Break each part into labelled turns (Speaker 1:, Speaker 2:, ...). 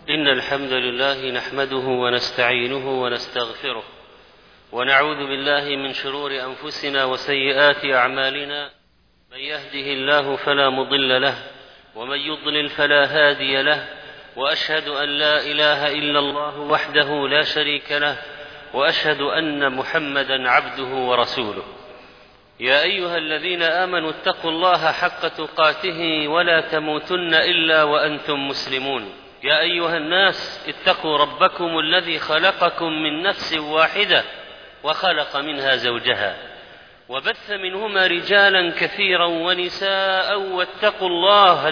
Speaker 1: إن الحمد لله نحمده ونستعينه ونستغفره ونعوذ بالله من شرور أنفسنا وسيئات أعمالنا. من يهده الله فلا مضل له ومن يضلل فلا هادي له، وأشهد أن لا إله إلا الله وحده لا شريك له، وأشهد أن محمدا عبده ورسوله. يا أيها الذين آمنوا اتقوا الله حق تقاته ولا تموتن إلا وأنتم مسلمون. يا أيها الناس اتقوا ربكم الذي خلقكم من نفس واحدة وخلق منها زوجها وبث منهما رجالا كثيرا ونساء، واتقوا الله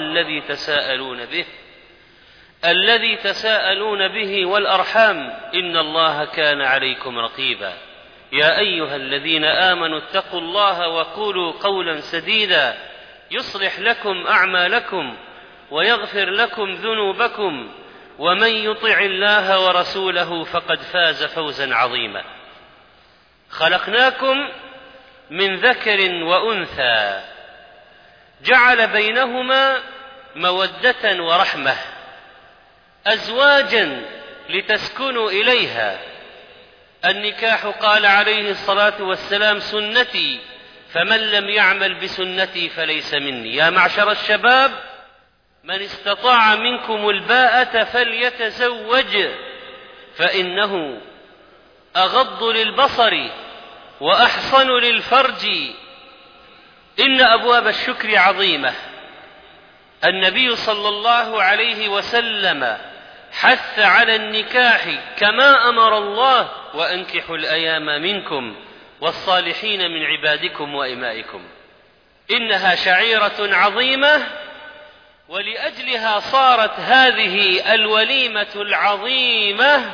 Speaker 1: الذي تساءلون به والأرحام، إن الله كان عليكم رقيبا. يا أيها الذين آمنوا اتقوا الله وقولوا قولا سديدا يصلح لكم أعمالكم ويغفر لكم ذنوبكم، ومن يطع الله ورسوله فقد فاز فوزا عظيما. خلقناكم من ذكر وأنثى، جعل بينهما مودة ورحمة، أزواجا لتسكنوا إليها. النكاح قال عليه الصلاة والسلام: سنتي، فمن لم يعمل بسنتي فليس مني. يا معشر الشباب، من استطاع منكم الباءة فليتزوج، فإنه أغض للبصر وأحصن للفرج. إن أبواب الشكر عظيمة. النبي صلى الله عليه وسلم حث على النكاح كما أمر الله: وأنكحوا الأيام منكم والصالحين من عبادكم وإمائكم. إنها شعيرة عظيمة، ولأجلها صارت هذه الوليمة العظيمة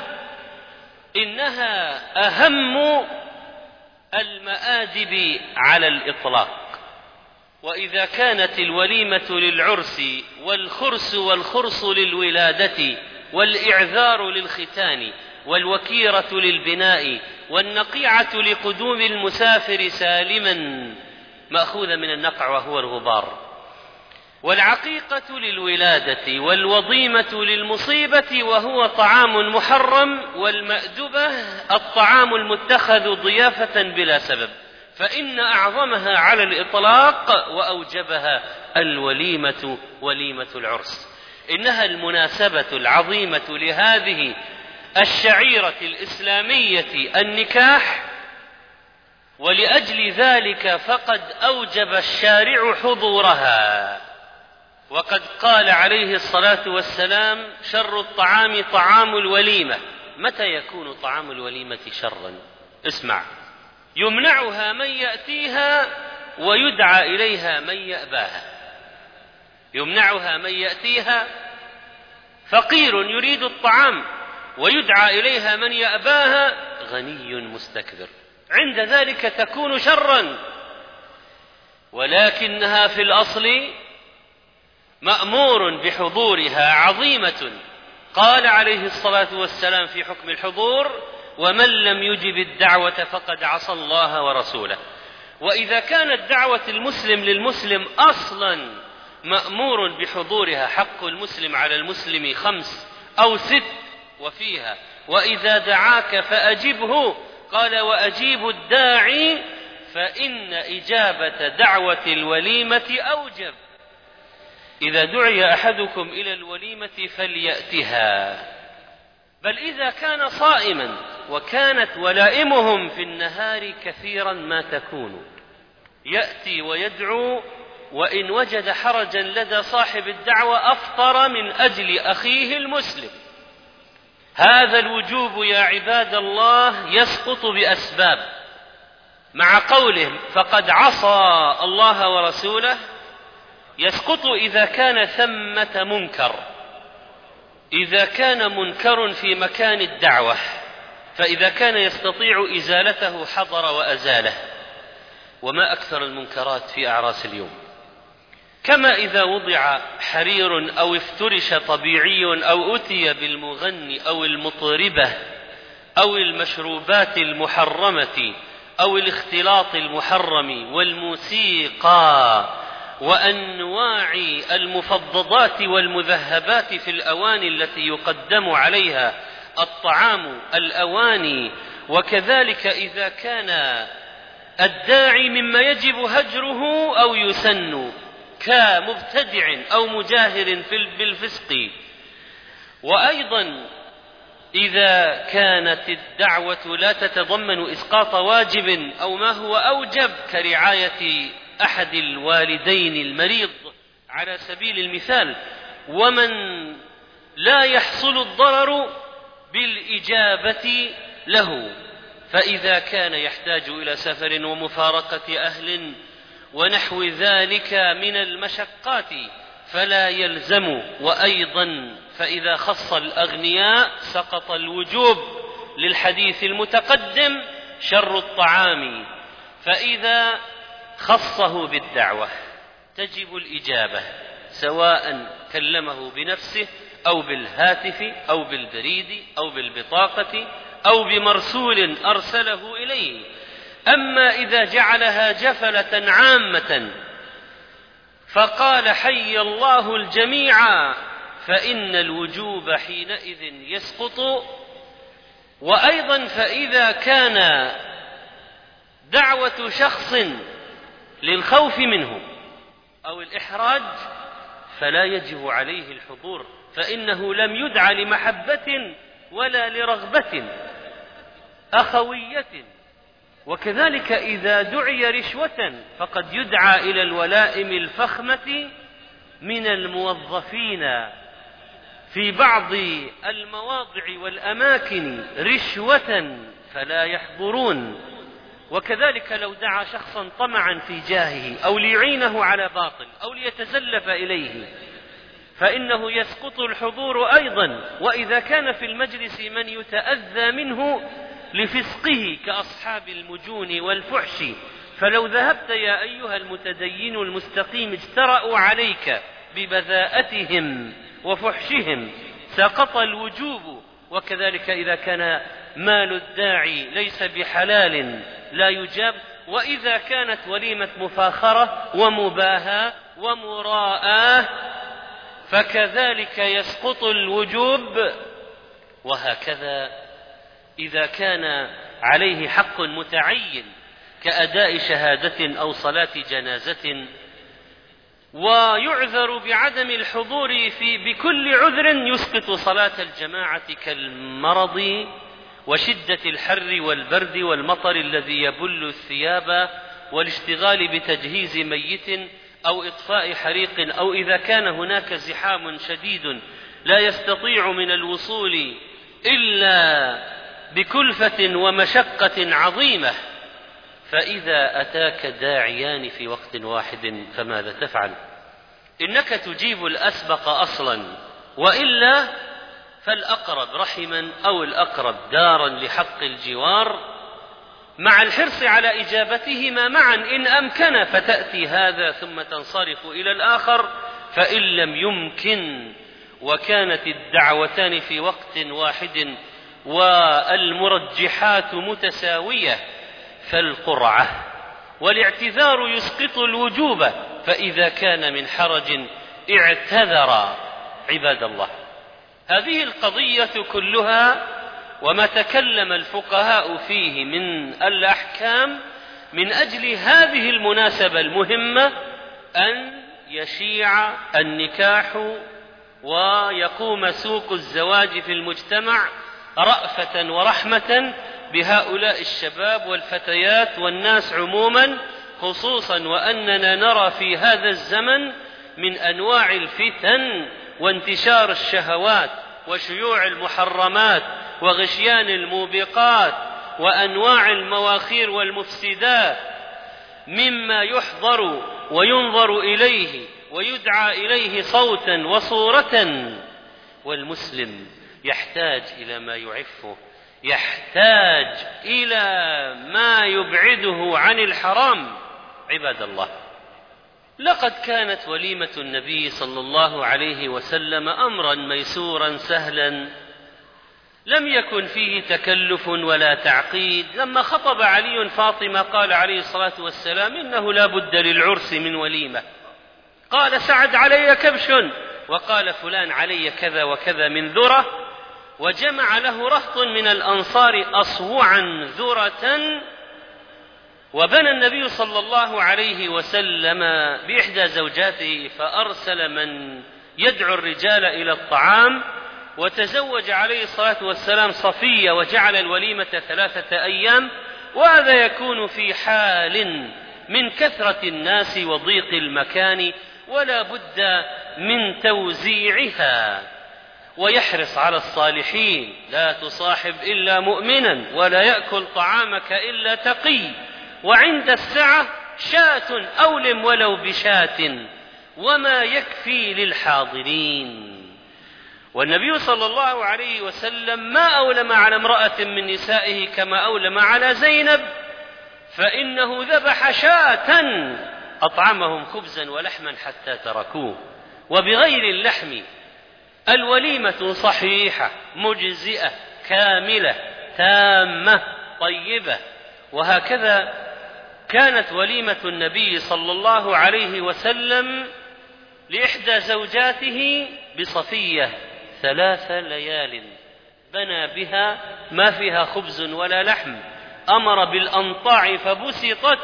Speaker 1: إنها أهم المآدب على الإطلاق. وإذا كانت الوليمة للعرس والخرس للولادة والإعذار للختان والوكيرة للبناء والنقيعة لقدوم المسافر سالما، مأخوذة من النقع وهو الغبار، والعقيقة للولادة والوضيمة للمصيبة وهو طعام محرم، والمأدبة الطعام المتخذ ضيافة بلا سبب، فإن أعظمها على الإطلاق وأوجبها الوليمة، وليمة العرس. إنها المناسبة العظيمة لهذه الشعيرة الإسلامية النكاح، ولأجل ذلك فقد أوجب الشارع حضورها. وقد قال عليه الصلاة والسلام: شر الطعام طعام الوليمة. متى يكون طعام الوليمة شرا؟ اسمع: يمنعها من يأتيها ويدعى إليها من يأباها. يمنعها من يأتيها، فقير يريد الطعام، ويدعى إليها من يأباها، غني مستكبر. عند ذلك تكون شرا، ولكنها في الأصل مأمور بحضورها، عظيمة. قال عليه الصلاة والسلام في حكم الحضور: ومن لم يجب الدعوة فقد عصى الله ورسوله. وإذا كانت دعوة المسلم للمسلم أصلا مأمور بحضورها، حق المسلم على المسلم 5 أو 6 وفيها: وإذا دعاك فأجبه، قال: وأجيب الداعي، فإن إجابة دعوة الوليمة أوجب. إذا دعي أحدكم إلى الوليمة فليأتها. بل إذا كان صائما وكانت ولائمهم في النهار كثيرا ما تكون، يأتي ويدعو، وإن وجد حرجا لدى صاحب الدعوة أفطر من أجل أخيه المسلم. هذا الوجوب يا عباد الله يسقط بأسباب، مع قولهم فقد عصى الله ورسوله. يسقط إذا كان ثمة منكر، إذا كان منكر في مكان الدعوة، فإذا كان يستطيع إزالته حضر وأزاله. وما أكثر المنكرات في أعراس اليوم. كما إذا وضع حرير أو افترش طبيعي أو أتي بالمغني أو المطربة أو المشروبات المحرمة أو الاختلاط المحرم والموسيقى وأنواع المفضضات والمذهبات في الأواني التي يقدم عليها الطعام، الأواني. وكذلك إذا كان الداعي مما يجب هجره أو يسن كمبتدع أو مجاهر بالفسق. وأيضا إذا كانت الدعوة لا تتضمن إسقاط واجب أو ما هو أوجب كرعاية أحد الوالدين المريض على سبيل المثال، ومن لا يحصل الضرر بالإجابة له، فإذا كان يحتاج إلى سفر ومفارقة أهل ونحو ذلك من المشقات فلا يلزم. وأيضا فإذا خص الأغنياء سقط الوجوب للحديث المتقدم شر الطعام، فإذا خصه بالدعوة تجب الإجابة، سواء كلمه بنفسه أو بالهاتف أو بالبريد أو بالبطاقة أو بمرسول أرسله إليه. أما إذا جعلها جفلة عامة فقال حي الله الجميع فإن الوجوب حينئذ يسقط. وأيضا فإذا كان دعوة شخص للخوف منه أو الإحراج فلا يجب عليه الحضور، فإنه لم يدع لمحبة ولا لرغبة أخوية. وكذلك إذا دعي رشوة فقد يدعى إلى الولائم الفخمة من الموظفين في بعض المواضع والأماكن رشوة فلا يحضرون. وكذلك لو دعا شخصا طمعا في جاهه أو ليعينه على باطل أو ليتزلف إليه فإنه يسقط الحضور أيضا. وإذا كان في المجلس من يتأذى منه لفسقه كأصحاب المجون والفحش، فلو ذهبت يا أيها المتدين المستقيم اجترأوا عليك ببذاءتهم وفحشهم سقط الوجوب. وكذلك إذا كان مال الداعي ليس بحلال لا يجاب. وإذا كانت وليمة مفاخرة ومباهاة ومراءة فكذلك يسقط الوجوب. وهكذا إذا كان عليه حق متعين كأداء شهادة أو صلاة جنازة ويعذر بعدم الحضور بكل عذر يسقط صلاة الجماعة كالمرض وشدة الحر والبرد والمطر الذي يبل الثياب والاشتغال بتجهيز ميت أو إطفاء حريق، أو إذا كان هناك زحام شديد لا يستطيع من الوصول إلا بكلفة ومشقة عظيمة. فإذا أتاك داعيان في وقت واحد فماذا تفعل؟ إنك تجيب الأسبق أصلا، وإلا فالأقرب رحما أو الأقرب دارا لحق الجوار مع الحرص على إجابتهما معا إن أمكن، فتأتي هذا ثم تنصرف إلى الآخر. فإن لم يمكن وكانت الدعوتان في وقت واحد والمرجحات متساوية فالقرعة والاعتذار يسقط الوجوب، فإذا كان من حرج اعتذر. عباد الله، هذه القضية كلها وما تكلم الفقهاء فيه من الأحكام من أجل هذه المناسبة المهمة أن يشيع النكاح ويقوم سوق الزواج في المجتمع رأفة ورحمة بهؤلاء الشباب والفتيات والناس عموما، خصوصا وأننا نرى في هذا الزمن من أنواع الفتن وانتشار الشهوات وشيوع المحرمات وغشيان الموبقات وأنواع المواخير والمفسدات مما يحضر وينظر إليه ويدعى إليه صوتا وصورة. والمسلم يحتاج إلى ما يعفه، يحتاج إلى ما يبعده عن الحرام. عباد الله، لقد كانت وليمة النبي صلى الله عليه وسلم أمرا ميسورا سهلا لم يكن فيه تكلف ولا تعقيد. لما خطب علي فاطمة قال عليه الصلاة والسلام: إنه لا بد للعرس من وليمة، قال سعد علي كبش، وقال فلان علي كذا وكذا من ذرة، وجمع له رهط من الأنصار أصوعا ذرة. وبنى النبي صلى الله عليه وسلم بإحدى زوجاته فأرسل من يدعو الرجال إلى الطعام، وتزوج عليه الصلاة والسلام صفية وجعل الوليمة 3 أيام. وهذا يكون في حال من كثرة الناس وضيق المكان ولا بد من توزيعها. ويحرص على الصالحين: لا تصاحب إلا مؤمنا، ولا يأكل طعامك إلا تقي، وعند السعة شاة أولم ولو بشاة، وما يكفي للحاضرين. والنبي صلى الله عليه وسلم ما أولم على امرأة من نسائه كما أولم على زينب، فإنه ذبح شاة أطعمهم خبزا ولحما حتى تركوه. وبغير اللحم الوليمة صحيحة مجزئة كاملة تامة طيبة. وهكذا كانت وليمة النبي صلى الله عليه وسلم لإحدى زوجاته بصفية 3 ليال بنى بها ما فيها خبز ولا لحم. أمر بالأنطاع فبسطت.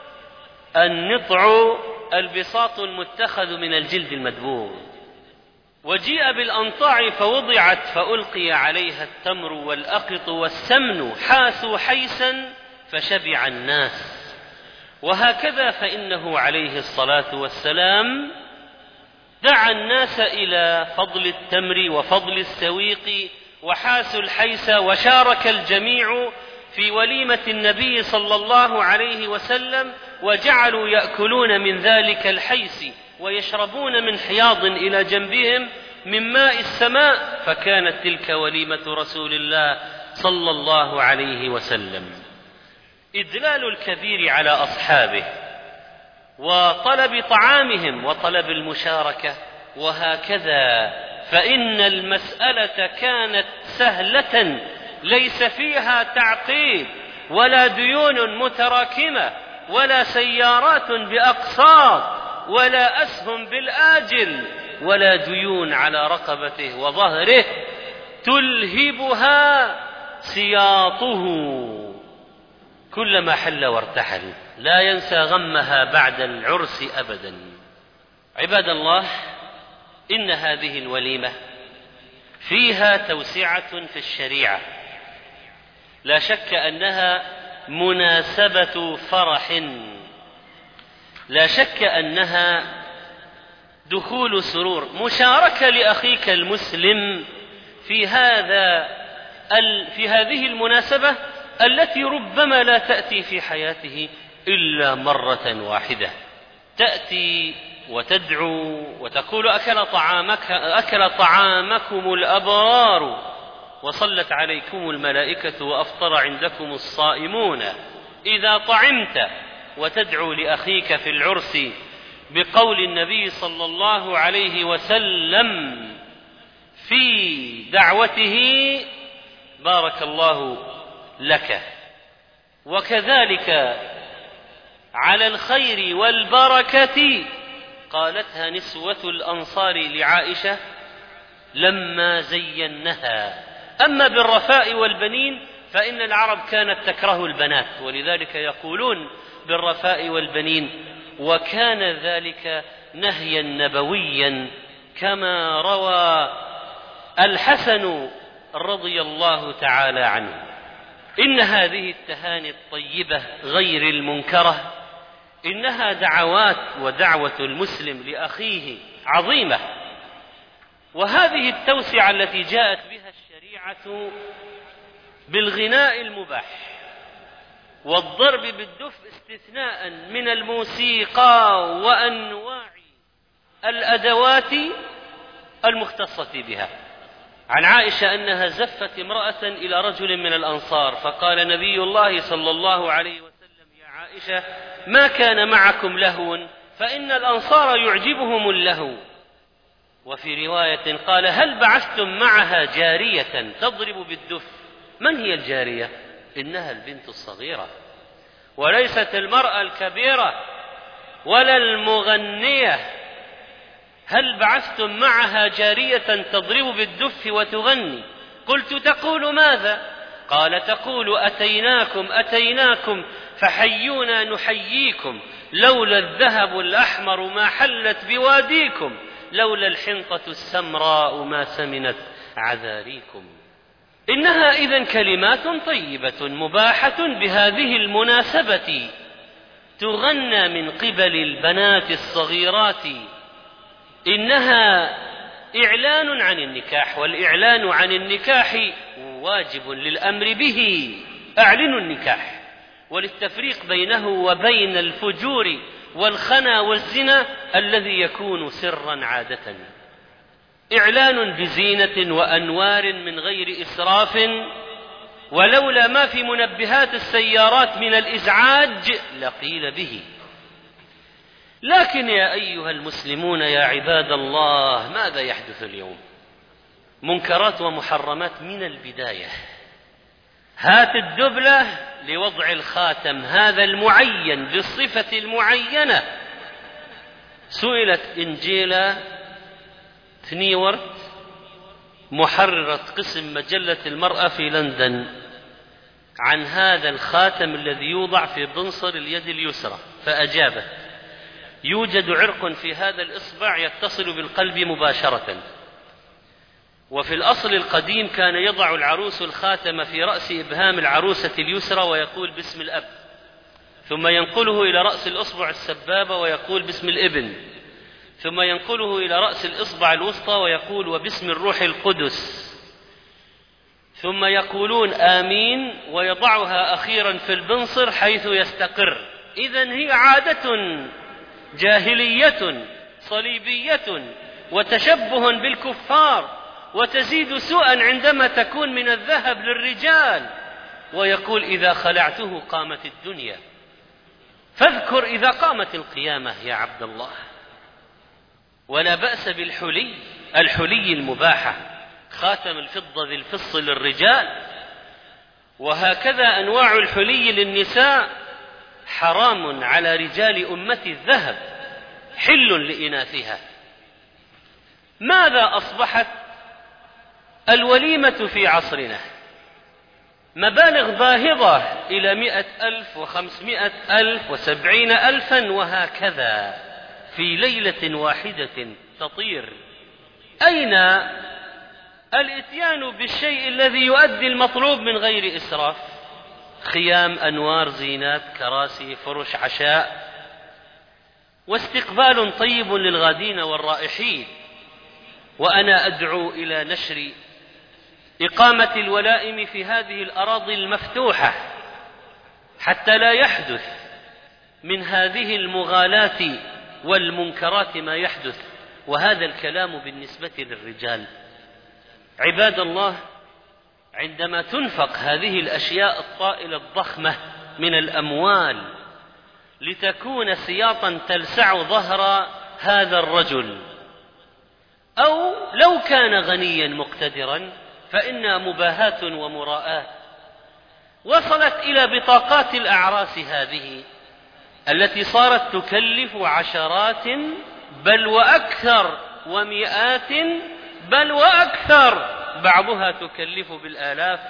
Speaker 1: النطع البساط المتخذ من الجلد المدبوغ. وجيء بالأنطاع فوضعت فألقي عليها التمر والأقط والسمن، حاثوا حيسا فشبع الناس. وهكذا فإنه عليه الصلاة والسلام دعا الناس إلى فضل التمر وفضل السويق، وحاسوا الحيس، وشارك الجميع في وليمة النبي صلى الله عليه وسلم، وجعلوا يأكلون من ذلك الحيس ويشربون من حياض إلى جنبهم من ماء السماء. فكانت تلك وليمة رسول الله صلى الله عليه وسلم. إدلال الكبير على أصحابه وطلب طعامهم وطلب المشاركة. وهكذا فإن المسألة كانت سهلة ليس فيها تعقيد ولا ديون متراكمة ولا سيارات بأقساط ولا أسهم بالآجل ولا ديون على رقبته وظهره تلهبها سياطه كلما حل وارتحل، لا ينسى غمها بعد العرس أبدا. عباد الله، إن هذه الوليمة فيها توسعة في الشريعة، لا شك أنها مناسبة فرح، لا شك أنها دخول سرور، مشاركة لأخيك المسلم في هذه المناسبة التي ربما لا تأتي في حياته إلا مرة واحدة. تأتي وتدعو وتقول: أكل طعامكم الأبرار وصلت عليكم الملائكة وأفطر عندكم الصائمون. إذا طعمت وتدعو لأخيك في العرس بقول النبي صلى الله عليه وسلم في دعوته: بارك الله لك. وكذلك على الخير والبركة قالتها نسوة الأنصار لعائشة لما زينها. أما بالرفاء والبنين فإن العرب كانت تكره البنات، ولذلك يقولون بالرفاء والبنين، وكان ذلك نهيا نبويا كما روى الحسن رضي الله تعالى عنه. إن هذه التهاني الطيبة غير المنكرة إنها دعوات، ودعوة المسلم لأخيه عظيمة. وهذه التوسعة التي جاءت بها الشريعة بالغناء المباح والضرب بالدف استثناء من الموسيقى وأنواع الأدوات المختصة بها. عن عائشة أنها زفت امرأة إلى رجل من الأنصار، فقال نبي الله صلى الله عليه وسلم: يا عائشة، ما كان معكم لهو؟ فإن الأنصار يعجبهم اللهو. وفي رواية قال: هل بعثتم معها جارية تضرب بالدف؟ من هي الجارية؟ إنها البنت الصغيرة، وليست المرأة الكبيرة ولا المغنية هل بعثتم معها جارية تضرب بالدف وتغني؟ قلت: تقول ماذا؟ قال: تقول: أتيناكم فحيونا نحييكم، لولا الذهب الأحمر ما حلت بواديكم، لولا الحنطة السمراء ما سمنت عذاريكم. إنها إذن كلمات طيبة مباحة بهذه المناسبة، تغنى من قبل البنات الصغيرات. إنها إعلان عن النكاح، والإعلان عن النكاح واجب للأمر به. أعلنوا النكاح، وللتفريق بينه وبين الفجور والخنا والزنا الذي يكون سرا عادة. إعلان بزينة وأنوار من غير إسراف، ولولا ما في منبهات السيارات من الإزعاج لقيل به. لكن يا أيها المسلمون يا عباد الله، ماذا يحدث اليوم؟ منكرات ومحرمات من البداية. هات الدبلة لوضع الخاتم هذا المعين بالصفة المعينة. سئلت إنجيلا تنيورت محررة قسم مجلة المرأة في لندن عن هذا الخاتم الذي يوضع في بنصر اليد اليسرى، فأجابت: يوجد عرق في هذا الإصبع يتصل بالقلب مباشرة، وفي الأصل القديم كان يضع العروس الخاتم في رأس إبهام العروسة اليسرى ويقول باسم الأب، ثم ينقله إلى رأس الأصبع السبابة ويقول باسم الابن، ثم ينقله إلى رأس الإصبع الوسطى ويقول وباسم الروح القدس، ثم يقولون آمين ويضعها أخيرا في البنصر حيث يستقر. إذن هي عادة جاهلية صليبية وتشبه بالكفار، وتزيد سوءا عندما تكون من الذهب للرجال. ويقول: إذا خلعته قامت الدنيا. فاذكر إذا قامت القيامة يا عبد الله. ولا بأس بالحلي، الحلي المباحة، خاتم الفضة ذي الفص للرجال، وهكذا أنواع الحلي للنساء حرام على رجال أمة الذهب، حل لإناثها. ماذا أصبحت الوليمة في عصرنا؟ مبالغ باهظة إلى 100,000 و500,000 و70,000 وهكذا في ليلة واحدة تطير. أين الإتيان بالشيء الذي يؤدي المطلوب من غير إسراف؟ خيام، أنوار، زينات، كراسي، فرش، عشاء، واستقبال طيب للغادين والرائحين. وأنا أدعو إلى نشر إقامة الولائم في هذه الأراضي المفتوحة حتى لا يحدث من هذه المغالاة والمنكرات ما يحدث. وهذا الكلام بالنسبة للرجال. عباد الله، عندما تنفق هذه الأشياء الطائلة الضخمة من الأموال لتكون سياطا تلسع ظهر هذا الرجل، أو لو كان غنيا مقتدرا، فإنها مباهاة ومراءة وصلت إلى بطاقات الأعراس هذه التي صارت تكلف عشرات بل وأكثر، ومئات بل وأكثر، بعضها تكلف بالآلاف،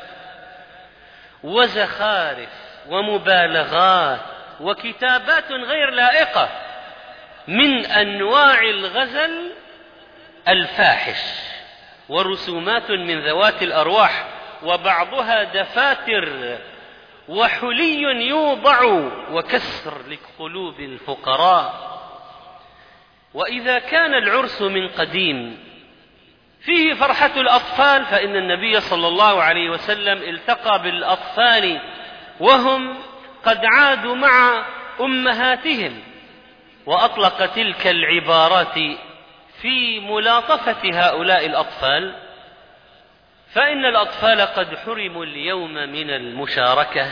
Speaker 1: وزخارف ومبالغات وكتابات غير لائقة من أنواع الغزل الفاحش، ورسومات من ذوات الأرواح، وبعضها دفاتر وحلي يوضع وكسر لقلوب الفقراء. وإذا كان العرس من قديم فيه فرحة الأطفال، فإن النبي صلى الله عليه وسلم التقى بالأطفال وهم قد عادوا مع أمهاتهم، وأطلق تلك العبارات في ملاطفة هؤلاء الأطفال، فإن الأطفال قد حرموا اليوم من المشاركة،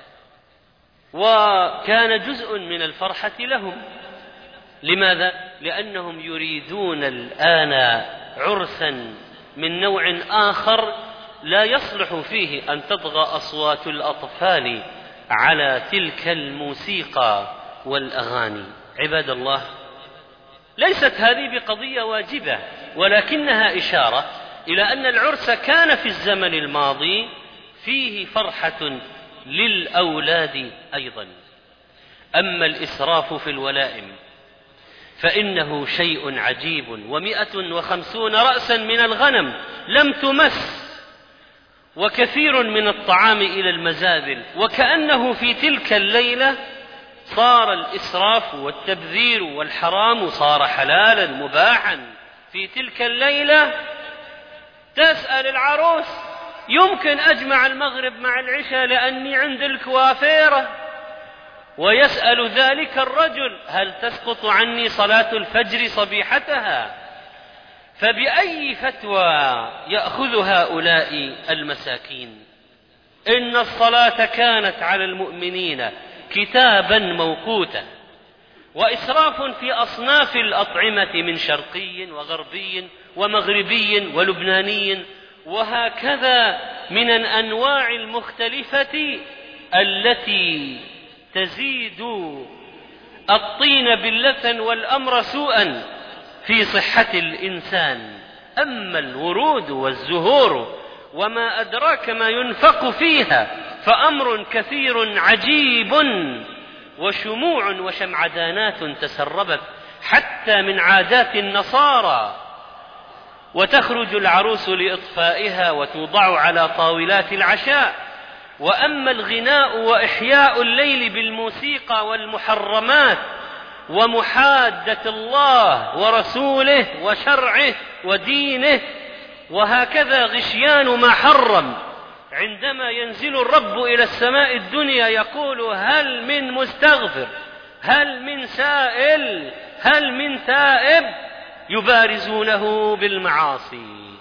Speaker 1: وكان جزء من الفرحة لهم. لماذا؟ لأنهم يريدون الآن عرسا من نوع آخر لا يصلح فيه أن تطغى أصوات الأطفال على تلك الموسيقى والأغاني. عباد الله، ليست هذه بقضية واجبة، ولكنها إشارة إلى أن العرس كان في الزمن الماضي فيه فرحة للأولاد أيضا. أما الإسراف في الولائم فإنه شيء عجيب، 150 رأسا من الغنم لم تمس، وكثير من الطعام إلى المزابل، وكأنه في تلك الليلة صار الإسراف والتبذير والحرام صار حلالا مباحا. في تلك الليلة تسأل العروس: يمكن أجمع المغرب مع العشاء لأني عند الكوافيرة؟ ويسأل ذلك الرجل: هل تسقط عني صلاة الفجر صبيحتها؟ فبأي فتوى يأخذ هؤلاء المساكين؟ إن الصلاة كانت على المؤمنين كتابا موقوتا. وإسراف في أصناف الأطعمة من شرقي وغربي ومغربي ولبناني، وهكذا من الأنواع المختلفة التي تزيد الطين بلة والأمر سوءا في صحة الإنسان. أما الورود والزهور وما أدراك ما ينفق فيها فأمر كثير عجيب، وشموع وشمعدانات تسربت حتى من عادات النصارى، وتخرج العروس لإطفائها وتوضع على طاولات العشاء. وأما الغناء وإحياء الليل بالموسيقى والمحرمات ومحادة الله ورسوله وشرعه ودينه، وهكذا غشيان ما حرم، عندما ينزل الرب إلى السماء الدنيا يقول: هل من مستغفر؟ هل من سائل؟ هل من تائب؟ يبارزونه بالمعاصي،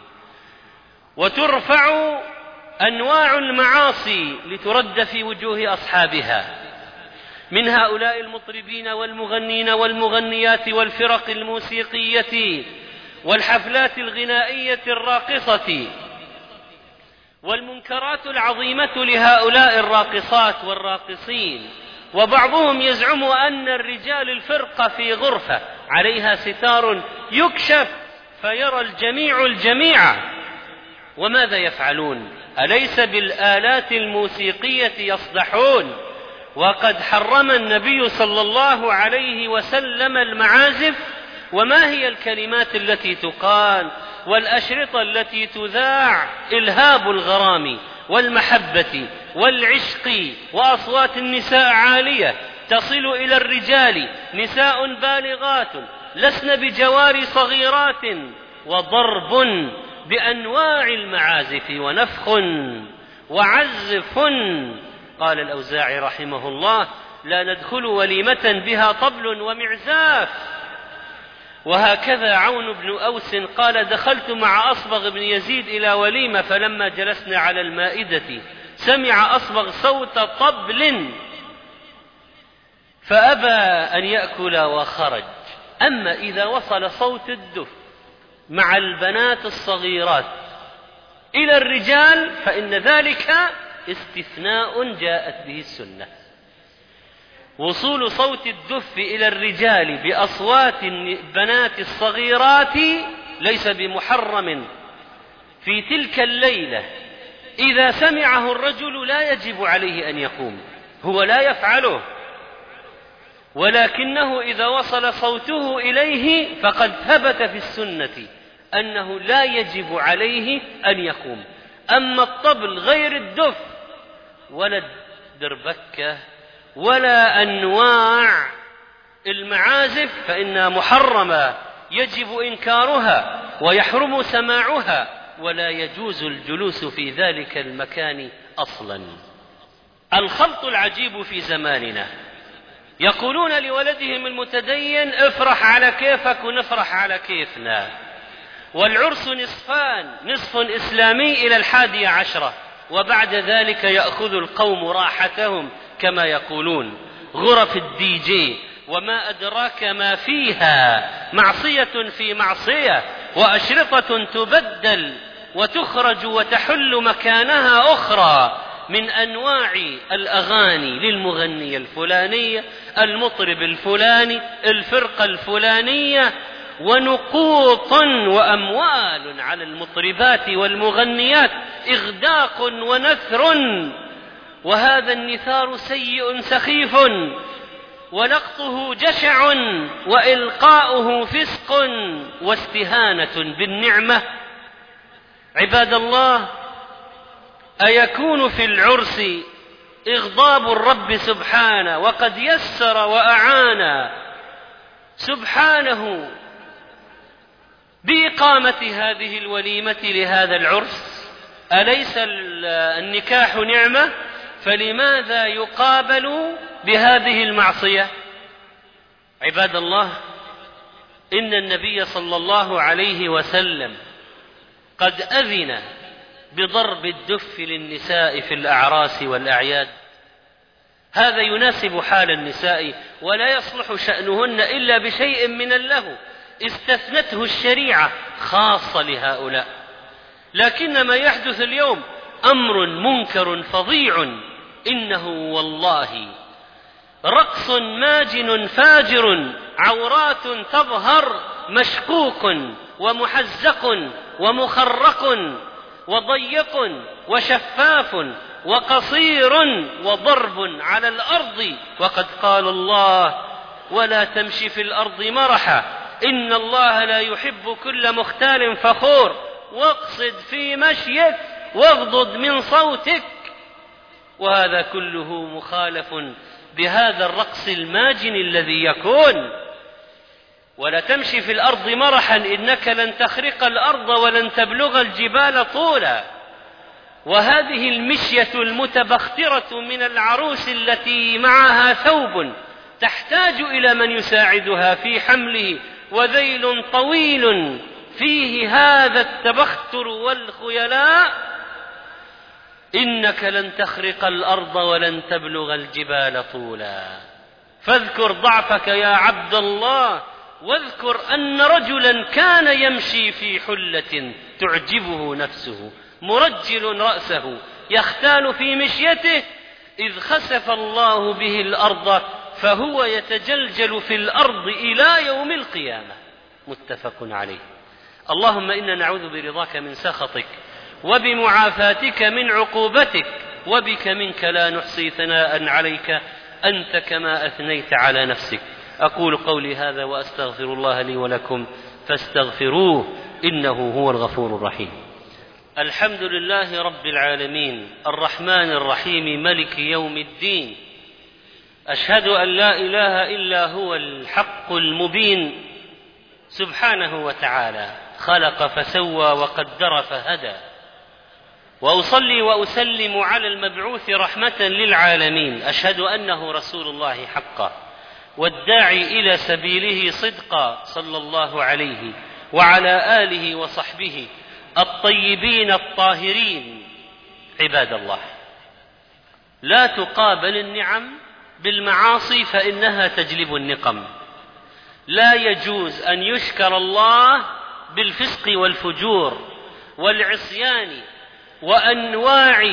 Speaker 1: وترفع أنواع المعاصي لترد في وجوه أصحابها من هؤلاء المطربين والمغنين والمغنيات والفرق الموسيقية والحفلات الغنائية الراقصة، والمنكرات العظيمة لهؤلاء الراقصات والراقصين. وبعضهم يزعم أن الرجال الفرقة في غرفة عليها ستار يكشف فيرى الجميع الجميع. وماذا يفعلون؟ أليس بالآلات الموسيقية يصدحون؟ وقد حرم النبي صلى الله عليه وسلم المعازف. وما هي الكلمات التي تقال والأشرطة التي تذاع؟ إلهاب الغرام والمحبة والعشق، وأصوات النساء عالية تصل إلى الرجال، نساء بالغات لسن بجوار صغيرات، وضرب بأنواع المعازف ونفخ وعزف. قال الأوزاعي رحمه الله: لا ندخل وليمة بها طبل ومعزاف. وهكذا عون بن أوس قال: دخلت مع أصبغ بن يزيد إلى وليمة، فلما جلسنا على المائدة سمع أصبغ صوت طبل فأبى أن يأكل وخرج. أما إذا وصل صوت الدف مع البنات الصغيرات إلى الرجال فإن ذلك استثناء جاءت به السنة. وصول صوت الدف إلى الرجال بأصوات البنات الصغيرات ليس بمحرم في تلك الليلة. إذا سمعه الرجل لا يجب عليه أن يقوم، هو لا يفعله، ولكنه إذا وصل صوته إليه فقد ثبت في السنة أنه لا يجب عليه أن يقوم. أما الطبل غير الدف ولا الدربكة ولا أنواع المعازف فإنها محرمة، يجب إنكارها ويحرم سماعها، ولا يجوز الجلوس في ذلك المكان أصلا. الخلط العجيب في زماننا، يقولون لولدهم المتدين: افرح على كيفك ونفرح على كيفنا. والعرس نصفان: نصف إسلامي إلى 11، وبعد ذلك يأخذ القوم راحتهم كما يقولون. غرف الدي جي وما أدراك ما فيها، معصية في معصية، وأشرطة تبدل وتخرج وتحل مكانها أخرى من أنواع الأغاني للمغنية الفلانية، المطرب الفلاني، الفرقة الفلانية، ونقوطا وأموال على المطربات والمغنيات، إغداق ونثر، وهذا النثار سيء سخيف، ولقطه جشع، وإلقاؤه فسق واستهانة بالنعمة. عباد الله، أيكون في العرس إغضاب الرب سبحانه وقد يسر وأعان سبحانه بإقامة هذه الوليمة لهذا العرس؟ أليس النكاح نعمة؟ فلماذا يقابل بهذه المعصية؟ عباد الله، إن النبي صلى الله عليه وسلم قد أذن بضرب الدف للنساء في الأعراس والأعياد. هذا يناسب حال النساء، ولا يصلح شأنهن إلا بشيء من اللهو استثنته الشريعة خاصة لهؤلاء. لكن ما يحدث اليوم أمر منكر فظيع، إنه والله رقص ماجن فاجر، عورات تظهر، مشقوق ومحزق ومخرق وضيق وشفاف وقصير وضرب على الأرض. وقد قال الله: ولا تمشي في الأرض مرحا إن الله لا يحب كل مختال فخور، واقصد في مشيك واغضض من صوتك. وهذا كله مخالف بهذا الرقص الماجن الذي يكون. ولا تمشي في الأرض مرحا إنك لن تخرق الأرض ولن تبلغ الجبال طولا. وهذه المشية المتبخترة من العروس التي معها ثوب تحتاج إلى من يساعدها في حمله، وذيل طويل فيه هذا التبختر والخيلاء، إنك لن تخرق الأرض ولن تبلغ الجبال طولا. فاذكر ضعفك يا عبد الله، واذكر أن رجلا كان يمشي في حلة تعجبه نفسه، مرجل رأسه يختال في مشيته، إذ خسف الله به الأرض فهو يتجلجل في الأرض إلى يوم القيامة. متفق عليه. اللهم إنا نعوذ برضاك من سخطك، وبمعافاتك من عقوبتك، وبك منك لا نحصي ثناء عليك أنت كما أثنيت على نفسك. أقول قولي هذا وأستغفر الله لي ولكم فاستغفروه إنه هو الغفور الرحيم. الحمد لله رب العالمين، الرحمن الرحيم، ملك يوم الدين. أشهد أن لا إله إلا هو الحق المبين سبحانه وتعالى، خلق فسوى وقدر فهدى. وأصلي وأسلم على المبعوث رحمة للعالمين، أشهد أنه رسول الله حقا، والداعي إلى سبيله صدقا، صلى الله عليه وعلى آله وصحبه الطيبين الطاهرين. عباد الله، لا تقابل النعم بالمعاصي فإنها تجلب النقم. لا يجوز أن يشكر الله بالفسق والفجور والعصيان وأنواع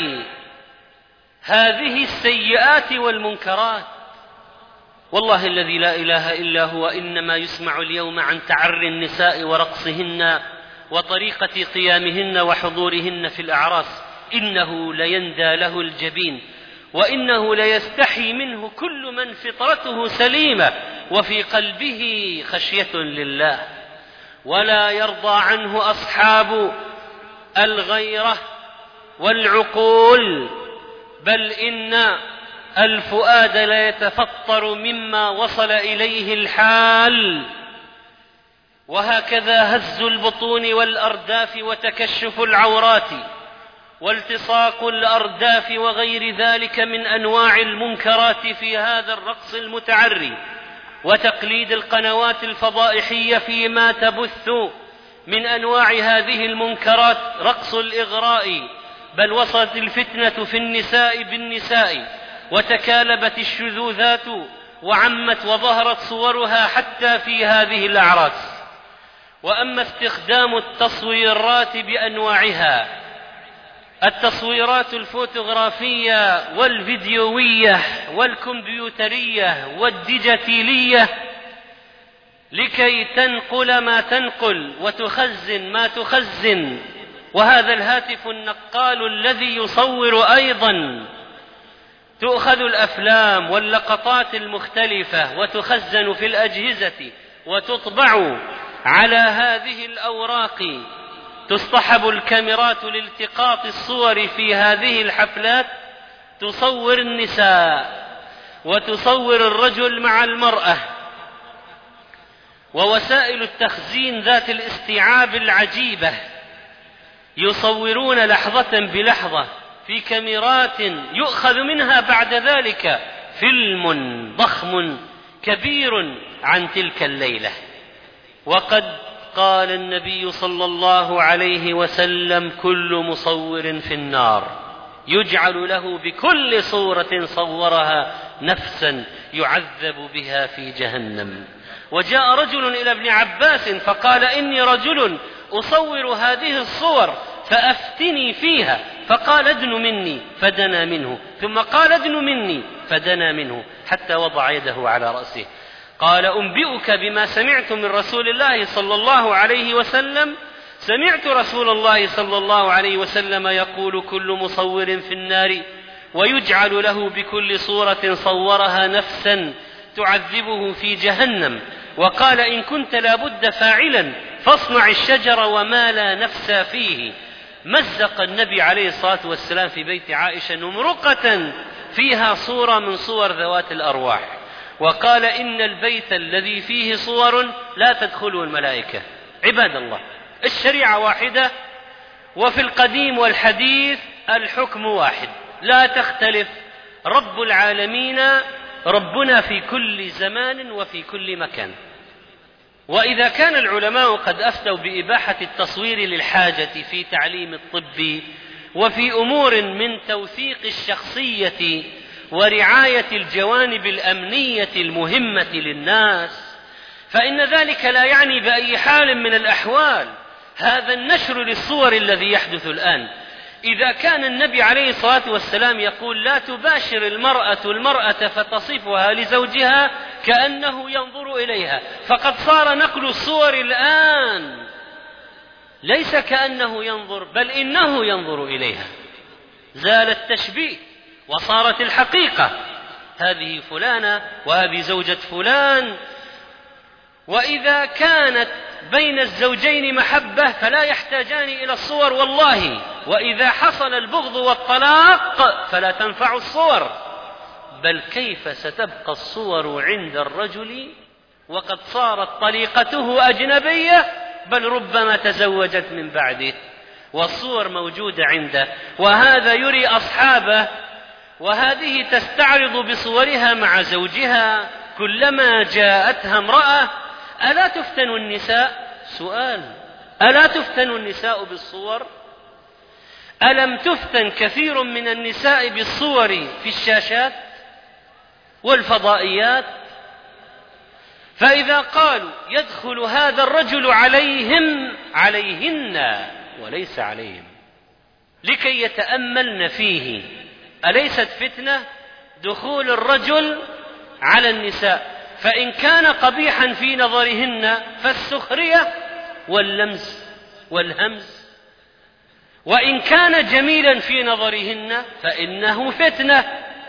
Speaker 1: هذه السيئات والمنكرات. والله الذي لا إله إلا هو إنما يسمع اليوم عن تعري النساء ورقصهن وطريقة قيامهن وحضورهن في الأعراس، إنه ليندى له الجبين، وإنه ليستحي منه كل من فطرته سليمة وفي قلبه خشية لله. ولا يرضى عنه أصحاب الغيرة والعقول، بل إن الفؤاد لا يتفطر مما وصل إليه الحال. وهكذا هز البطون والأرداف وتكشف العورات والتصاق الأرداف وغير ذلك من أنواع المنكرات في هذا الرقص المتعري، وتقليد القنوات الفضائحية فيما تبث من أنواع هذه المنكرات، رقص الإغراء. بل وصلت الفتنة في النساء بالنساء، وتكالبت الشذوذات وعمت وظهرت صورها حتى في هذه الأعراس. وأما استخدام التصويرات بأنواعها التصويرات الفوتوغرافية والفيديوية والكمبيوترية والديجيتالية لكي تنقل ما تنقل وتخزن ما تخزن، وهذا الهاتف النقال الذي يصور أيضا، تؤخذ الأفلام واللقطات المختلفة وتخزن في الأجهزة وتطبع على هذه الأوراق. تصطحب الكاميرات لالتقاط الصور في هذه الحفلات، تصور النساء وتصور الرجل مع المرأة، ووسائل التخزين ذات الاستيعاب العجيبة يصورون لحظة بلحظة في كاميرات يؤخذ منها بعد ذلك فيلم ضخم كبير عن تلك الليلة. وقد قال النبي صلى الله عليه وسلم: كل مصور في النار، يجعل له بكل صورة صورها نفسا يعذب بها في جهنم. وجاء رجل إلى ابن عباس فقال: إني رجل أصور هذه الصور فأفتني فيها، فقال: ادن مني، فدنا منه، ثم قال: ادن مني، فدنا منه، حتى وضع يده على رأسه. قال: أنبئك بما سمعت من رسول الله صلى الله عليه وسلم. سمعت رسول الله صلى الله عليه وسلم يقول: كل مصور في النار، ويجعل له بكل صورة صورها نفسا تعذبه في جهنم. وقال: إن كنت لابد فاعلا فاصنع الشجر وما لا نفس فيه. مزق النبي عليه الصلاة والسلام في بيت عائشة نمرقة فيها صورة من صور ذوات الأرواح، وقال: إن البيت الذي فيه صور لا تدخله الملائكة. عباد الله، الشريعة واحدة، وفي القديم والحديث الحكم واحد، لا تختلف. رب العالمين ربنا في كل زمان وفي كل مكان. وإذا كان العلماء قد أفتوا بإباحة التصوير للحاجة في تعليم الطب وفي أمور من توثيق الشخصية ورعاية الجوانب الأمنية المهمة للناس، فإن ذلك لا يعني بأي حال من الأحوال هذا النشر للصور الذي يحدث الآن. إذا كان النبي عليه الصلاة والسلام يقول: لا تباشر المرأة فتصفها لزوجها كأنه ينظر إليها، فقد صار نقل الصور الآن ليس كأنه ينظر، بل إنه ينظر إليها. زال التشبيه وصارت الحقيقة، هذه فلانة وهذه زوجة فلان. وإذا كانت بين الزوجين محبة فلا يحتاجان إلى الصور والله، وإذا حصل البغض والطلاق فلا تنفع الصور. بل كيف ستبقى الصور عند الرجل وقد صارت طليقته أجنبية، بل ربما تزوجت من بعده والصور موجودة عنده، وهذا يري أصحابه، وهذه تستعرض بصورها مع زوجها كلما جاءتها امرأة. ألا تفتن النساء؟ سؤال: ألا تفتن النساء بالصور؟ ألم تفتن كثير من النساء بالصور في الشاشات والفضائيات؟ فإذا قالوا يدخل هذا الرجل عليهن وليس عليهم لكي يتأملن فيه، أليست فتنة دخول الرجل على النساء؟ فإن كان قبيحا في نظرهن فالسخرية واللمز والهمز، وإن كان جميلا في نظرهن فإنه فتنة.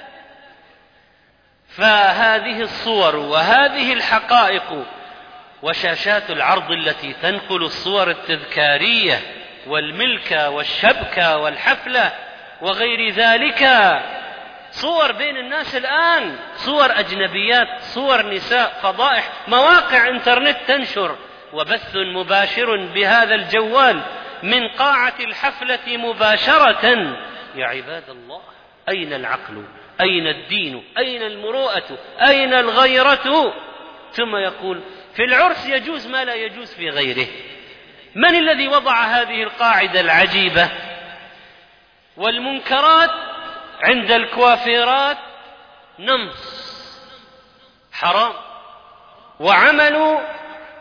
Speaker 1: فهذه الصور وهذه الحقائق وشاشات العرض التي تنقل الصور التذكارية والملكة والشبكة والحفلة وغير ذلك، صور بين الناس الآن، صور أجنبيات، صور نساء، فضائح، مواقع انترنت تنشر، وبث مباشر بهذا الجوال من قاعة الحفلة مباشرة. يا عباد الله، أين العقل؟ أين الدين؟ أين المروءة؟ أين الغيرة؟ ثم يقول: في العرس يجوز ما لا يجوز في غيره. من الذي وضع هذه القاعدة العجيبة؟ والمنكرات عند الكوافيرات نمص حرام، وعمل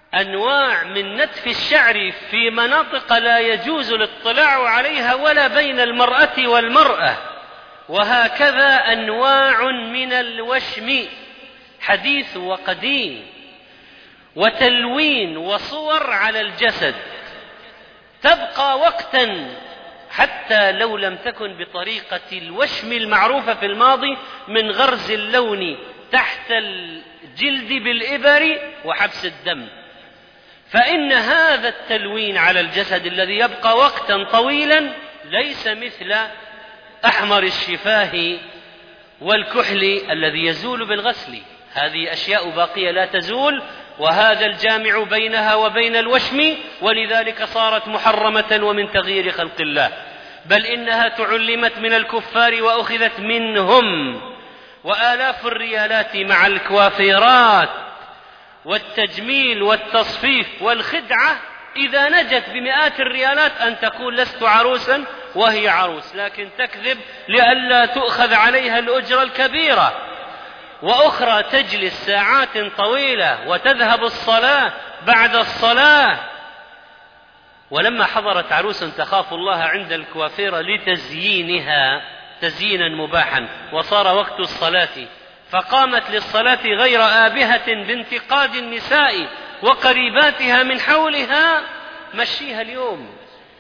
Speaker 1: أنواع من نتف الشعر في مناطق لا يجوز الاطلاع عليها ولا بين المرأة والمرأة، وهكذا أنواع من الوشم حديث وقديم، وتلوين وصور على الجسد تبقى وقتا حتى لو لم تكن بطريقة الوشم المعروفة في الماضي من غرز اللون تحت الجلد بالإبر وحبس الدم، فإن هذا التلوين على الجسد الذي يبقى وقتا طويلا ليس مثل أحمر الشفاه والكحل الذي يزول بالغسل. هذه أشياء باقية لا تزول، وهذا الجامع بينها وبين الوشم، ولذلك صارت محرمة ومن تغيير خلق الله، بل إنها تعلمت من الكفار وأخذت منهم، وآلاف الريالات مع الكوافيرات والتجميل والتصفيف والخدعة إذا نجت بمئات الريالات أن تقول لست عروسا وهي عروس، لكن تكذب لئلا تؤخذ عليها الأجرة الكبيرة. وأخرى تجلس ساعات طويلة وتذهب الصلاة بعد الصلاة. ولما حضرت عروس تخاف الله عند الكوافيرة لتزيينها تزيينا مباحا وصار وقت الصلاة، فقامت للصلاة غير آبهة بانتقاد النساء وقريباتها من حولها، مشيها اليوم.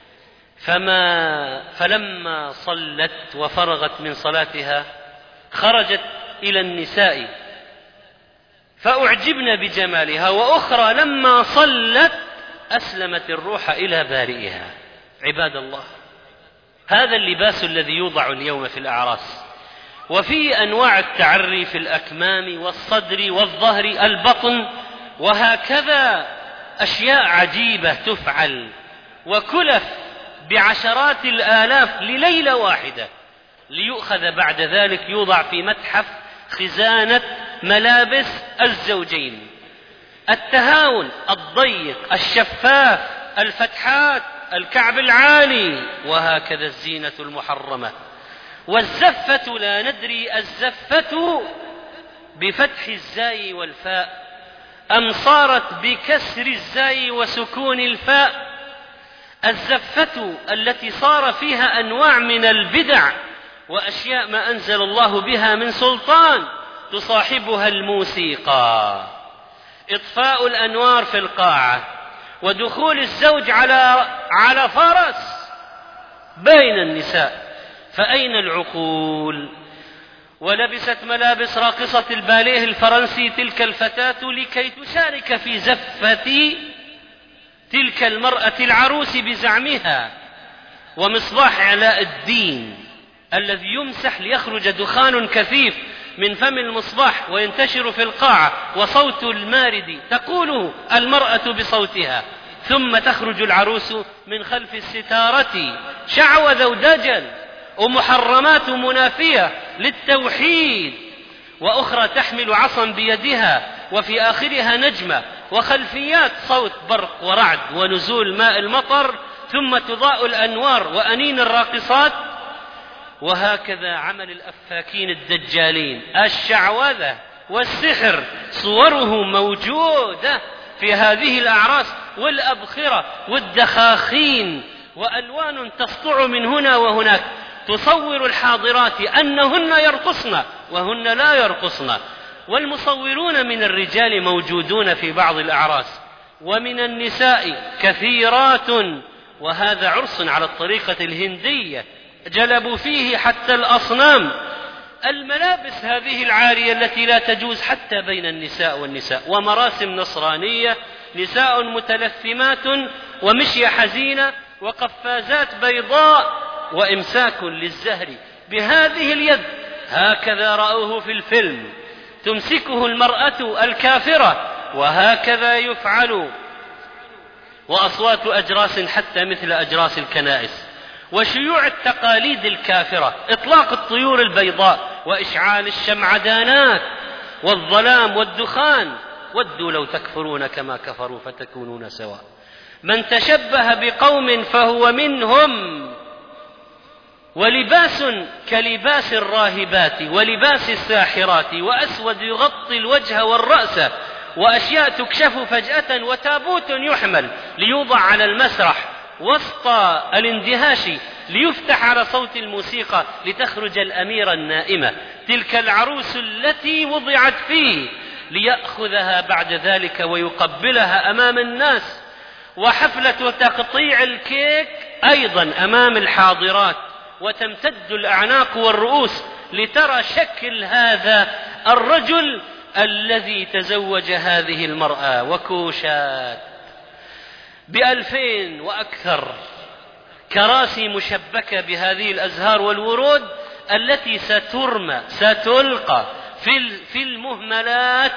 Speaker 1: فلما صلت وفرغت من صلاتها خرجت إلى النساء فأعجبن بجمالها، وأخرى لما صلت أسلمت الروح إلى بارئها. عباد الله، هذا اللباس الذي يوضع اليوم في الأعراس، وفي أنواع التعري في الأكمام والصدر والظهر البطن، وهكذا أشياء عجيبة تفعل، وكلف بعشرات الآلاف لليلة واحدة، ليؤخذ بعد ذلك يوضع في متحف خزانة ملابس الزوجين. التهاون الضيق الشفاف، الفتحات، الكعب العالي، وهكذا الزينة المحرمة. والزفة لا ندري الزفة بفتح الزاي والفاء أم صارت بكسر الزاي وسكون الفاء. الزفة التي صار فيها أنواع من البدع وأشياء ما أنزل الله بها من سلطان، تصاحبها الموسيقى، إطفاء الأنوار في القاعة، ودخول الزوج على فرس بين النساء. فأين العقول؟ ولبست ملابس راقصة الباليه الفرنسي تلك الفتاة لكي تشارك في زفة تلك المرأة العروس بزعمها. ومصباح علاء الدين الذي يمسح ليخرج دخان كثيف من فم المصباح وينتشر في القاعة، وصوت المارد تقوله المرأة بصوتها، ثم تخرج العروس من خلف الستارة شعوذة ودجل ومحرمات منافية للتوحيد. وأخرى تحمل عصا بيدها وفي آخرها نجمة، وخلفيات صوت برق ورعد ونزول ماء المطر، ثم تضاء الأنوار وأنين الراقصات. وهكذا عمل الأفاكين الدجالين، الشعوذة والسحر صوره موجودة في هذه الأعراس، والأبخرة والدخاخين، وألوان تسطع من هنا وهناك تصور الحاضرات أنهن يرقصن وهن لا يرقصن. والمصورون من الرجال موجودون في بعض الأعراس، ومن النساء كثيرات. وهذا عرس على الطريقة الهندية، جلبوا فيه حتى الأصنام. الملابس هذه العارية التي لا تجوز حتى بين النساء والنساء، ومراسم نصرانية، نساء متلثمات ومشية حزينة وقفازات بيضاء وإمساك للزهر بهذه اليد، هكذا رأوه في الفيلم، تمسكه المرأة الكافرة، وهكذا يفعل. وأصوات أجراس حتى مثل أجراس الكنائس، وشيوع التقاليد الكافرة، إطلاق الطيور البيضاء وإشعال الشمعدانات والظلام والدخان. ودوا لو تكفرون كما كفروا فتكونون سواء. من تشبه بقوم فهو منهم. ولباس كلباس الراهبات ولباس الساحرات، وأسود يغطي الوجه والرأس، وأشياء تكشف فجأة، وتابوت يحمل ليوضع على المسرح وسط الاندهاش ليفتح على صوت الموسيقى لتخرج الأميرة النائمة تلك العروس التي وضعت فيه ليأخذها بعد ذلك ويقبلها أمام الناس، وحفلة تقطيع الكيك أيضا أمام الحاضرات، وتمتد الأعناق والرؤوس لترى شكل هذا الرجل الذي تزوج هذه المرأة، وكوشات ب2000 وأكثر كراسي مشبكة بهذه الأزهار والورود التي ستلقى في المهملات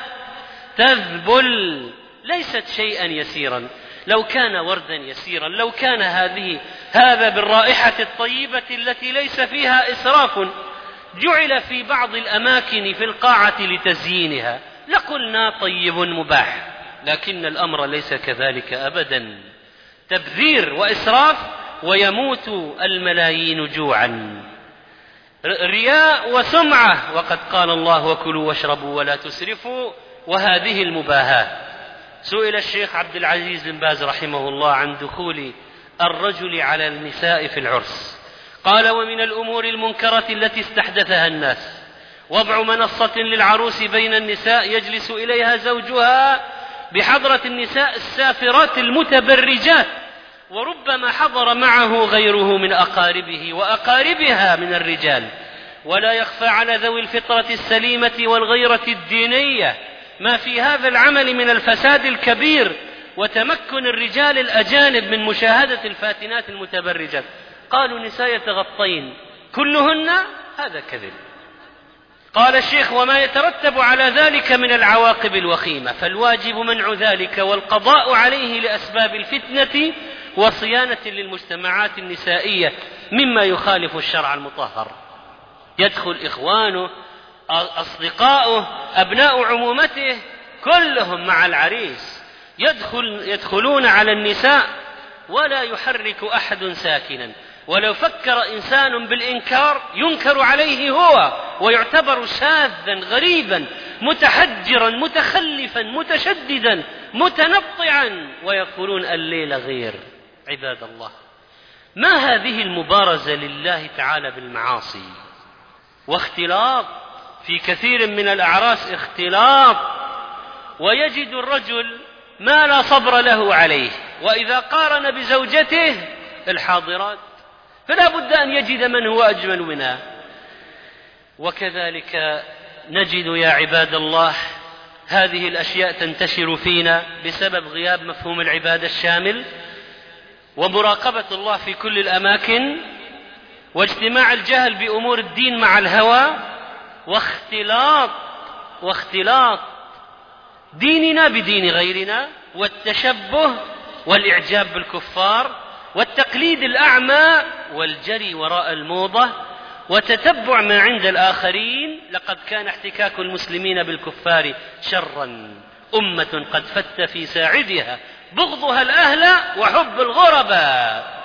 Speaker 1: تذبل. ليست شيئا يسيرا، لو كان وردا يسيرا، لو كان هذا بالرائحة الطيبة التي ليس فيها إسراف جعل في بعض الأماكن في القاعة لتزيينها لقلنا طيب مباح، لكن الأمر ليس كذلك أبدا، تبذير وإسراف ويموت الملايين جوعا، رياء وسمعة، وقد قال الله وكلوا واشربوا ولا تسرفوا، وهذه المباهاة. سئل الشيخ عبد العزيز بن باز رحمه الله عن دخول الرجل على النساء في العرس، قال: ومن الأمور المنكرة التي استحدثها الناس وضع منصة للعروس بين النساء يجلس إليها زوجها بحضرة النساء السافرات المتبرجات، وربما حضر معه غيره من أقاربه وأقاربها من الرجال. ولا يخفى على ذوي الفطرة السليمة والغيرة الدينية ما في هذا العمل من الفساد الكبير وتمكن الرجال الأجانب من مشاهدة الفاتنات المتبرجات. قالوا: نساء يتغطين كلهن، هذا كذب. قال الشيخ: وما يترتب على ذلك من العواقب الوخيمة، فالواجب منع ذلك والقضاء عليه لأسباب الفتنة وصيانة للمجتمعات النسائية مما يخالف الشرع المطهر. يدخل إخوانه، أصدقاؤه، أبناء عمومته كلهم مع العريس، يدخلون على النساء ولا يحرك أحد ساكنا، ولو فكر إنسان بالإنكار ينكر عليه هو ويعتبر شاذا غريبا متحجرا متخلفا متشددا متنطعا، ويقولون الليل غير. عباد الله، ما هذه المبارزة لله تعالى بالمعاصي واختلاط في كثير من الأعراس اختلاط، ويجد الرجل ما لا صبر له عليه، وإذا قارن بزوجته الحاضرات فلا بد أن يجد من هو أجمل منها. وكذلك نجد يا عباد الله هذه الأشياء تنتشر فينا بسبب غياب مفهوم العبادة الشامل ومراقبة الله في كل الأماكن، واجتماع الجهل بأمور الدين مع الهوى، واختلاط ديننا بدين غيرنا، والتشبه والإعجاب بالكفار، والتقليد الأعمى والجري وراء الموضة، وتتبع ما عند الآخرين. لقد كان احتكاك المسلمين بالكفار شرا، أمة قد فت في ساعدها بغضها الأهل وحب الغرباء.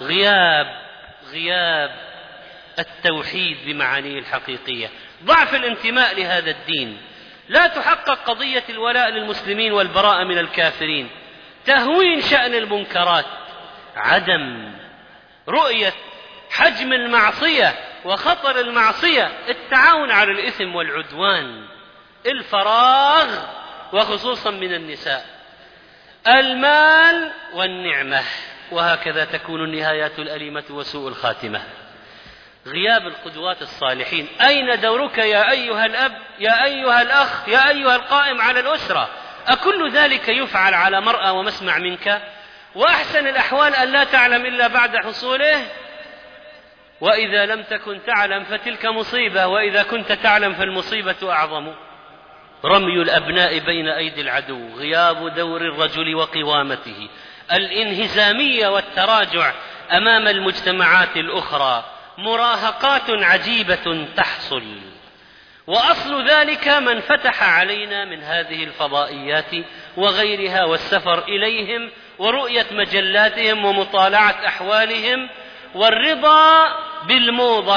Speaker 1: غياب التوحيد بمعانيه الحقيقية، ضعف الانتماء لهذا الدين، لا تحقق قضية الولاء للمسلمين والبراءة من الكافرين، تهوين شأن المنكرات، عدم رؤية حجم المعصية وخطر المعصية، التعاون على الإثم والعدوان، الفراغ وخصوصا من النساء، المال والنعمة، وهكذا تكون النهايات الأليمة وسوء الخاتمة. غياب القدوات الصالحين. أين دورك يا أيها الأب، يا أيها الأخ، يا أيها القائم على الأسرة؟ أكل ذلك يفعل على مرأى ومسمع منك؟ وأحسن الأحوال أن لا تعلم إلا بعد حصوله، وإذا لم تكن تعلم فتلك مصيبة، وإذا كنت تعلم فالمصيبة أعظم. رمي الأبناء بين أيدي العدو، غياب دور الرجل وقوامته، الانهزامية والتراجع أمام المجتمعات الأخرى، مراهقات عجيبة تحصل. وأصل ذلك من فتح علينا من هذه الفضائيات وغيرها، والسفر إليهم ورؤية مجلاتهم ومطالعة أحوالهم، والرضا بالموضة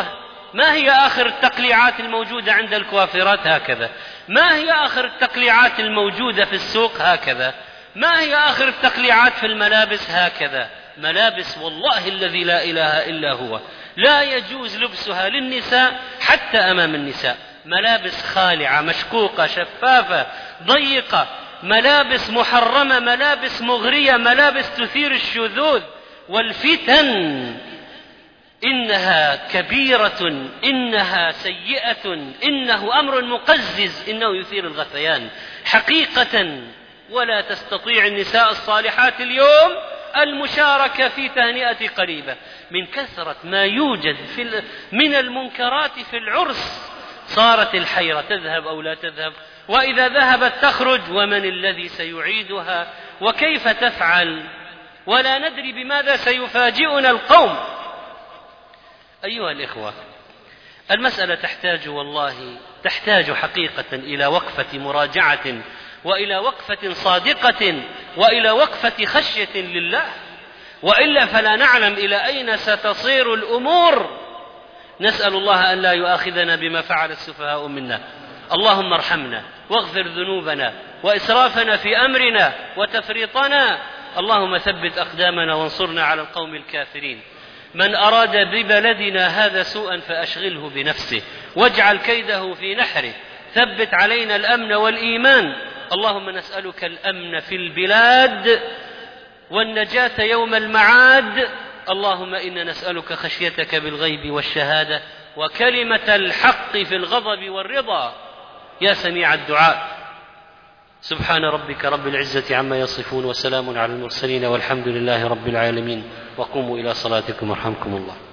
Speaker 1: ما هي آخر التقليعات الموجودة عند الكوافرات؟ هكذا. ما هي آخر التقليعات الموجودة في السوق؟ هكذا. ما هي آخر التقليعات في الملابس؟ هكذا. ملابس والله الذي لا إله إلا هو لا يجوز لبسها للنساء حتى أمام النساء. ملابس خالعة، مشقوقة، شفافة، ضيقة، ملابس محرمة، ملابس مغرية، ملابس تثير الشذوذ والفتن. إنها كبيرة، إنها سيئة، إنه أمر مقزز، إنه يثير الغثيان حقيقة. ولا تستطيع النساء الصالحات اليوم المشاركة في تهنئة قريبة من كثرة ما يوجد من المنكرات في العرس. صارت الحيرة، تذهب أو لا تذهب، وإذا ذهبت تخرج ومن الذي سيعيدها وكيف تفعل، ولا ندري بماذا سيفاجئنا القوم. أيها الإخوة، المسألة تحتاج حقيقة إلى وقفة مراجعة، وإلى وقفة صادقة، وإلى وقفة خشية لله، وإلا فلا نعلم إلى أين ستصير الأمور. نسأل الله أن لا يؤاخذنا بما فعل السفهاء منا. اللهم ارحمنا واغفر ذنوبنا وإسرافنا في أمرنا وتفريطنا. اللهم ثبت أقدامنا وانصرنا على القوم الكافرين. من أراد ببلدنا هذا سوءا فأشغله بنفسه واجعل كيده في نحره. ثبت علينا الأمن والإيمان. اللهم نسألك الأمن في البلاد والنجاة يوم المعاد. اللهم إنا نسألك خشيتك بالغيب والشهادة وكلمة الحق في الغضب والرضا يا سميع الدعاء. سبحان ربك رب العزة عما يصفون، وسلام على المرسلين، والحمد لله رب العالمين. وقوموا إلى صلاتكم، رحمكم الله.